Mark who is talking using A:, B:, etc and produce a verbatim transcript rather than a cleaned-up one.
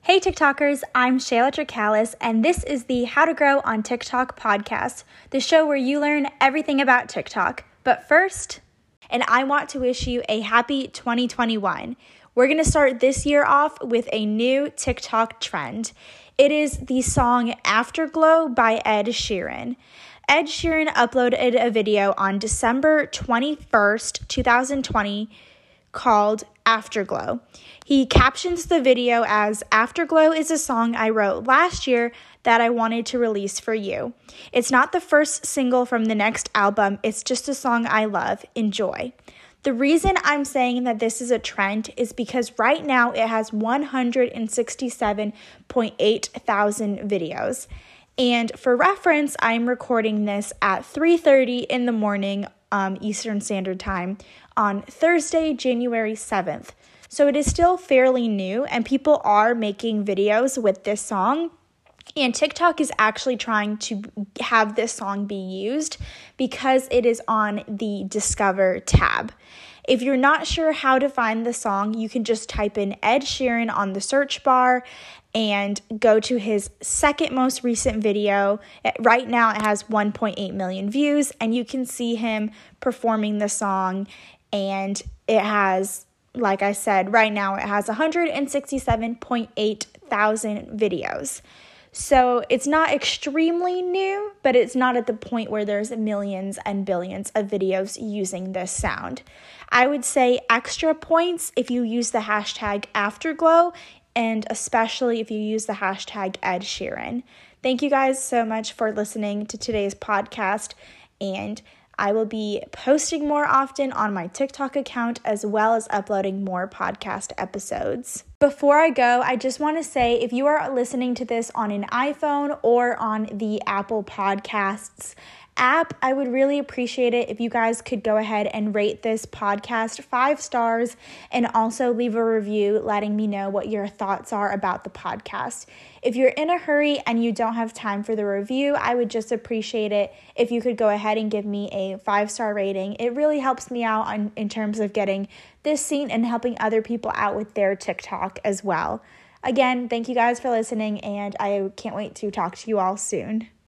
A: Hey TikTokers, I'm Shayla Tricalis, and this is the How to Grow on TikTok podcast, the show where you learn everything about TikTok. But first, and I want to wish you a happy twenty twenty-one. We're going to start this year off with a new TikTok trend. It is the song Afterglow by Ed Sheeran. Ed Sheeran uploaded a video on December twenty-first, twenty twenty called Afterglow. He captions the video as, "Afterglow is a song I wrote last year that I wanted to release for you. It's not the first single from the next album, it's just a song I love. Enjoy." The reason I'm saying that this is a trend is because right now it has one hundred sixty-seven point eight thousand videos. And for reference, I'm recording this at three thirty in the morning um, Eastern Standard Time on Thursday, January seventh. So it is still fairly new and people are making videos with this song. And TikTok is actually trying to have this song be used because it is on the Discover tab. If you're not sure how to find the song, you can just type in Ed Sheeran on the search bar and go to his second most recent video. Right now it has one point eight million views and you can see him performing the song, and it has, like I said, right now it has one hundred sixty-seven point eight thousand videos. So it's not extremely new, but it's not at the point where there's millions and billions of videos using this sound. I would say extra points if you use the hashtag Afterglow, and especially if you use the hashtag Ed Sheeran. Thank you guys so much for listening to today's podcast, and I will be posting more often on my TikTok account as well as uploading more podcast episodes. Before I go, I just want to say if you are listening to this on an iPhone or on the Apple Podcasts app, I would really appreciate it if you guys could go ahead and rate this podcast five stars and also leave a review letting me know what your thoughts are about the podcast. If you're in a hurry and you don't have time for the review, I would just appreciate it if you could go ahead and give me a five-star rating. It really helps me out on, in terms of getting this seen and helping other people out with their TikTok as well. Again, thank you guys for listening, and I can't wait to talk to you all soon.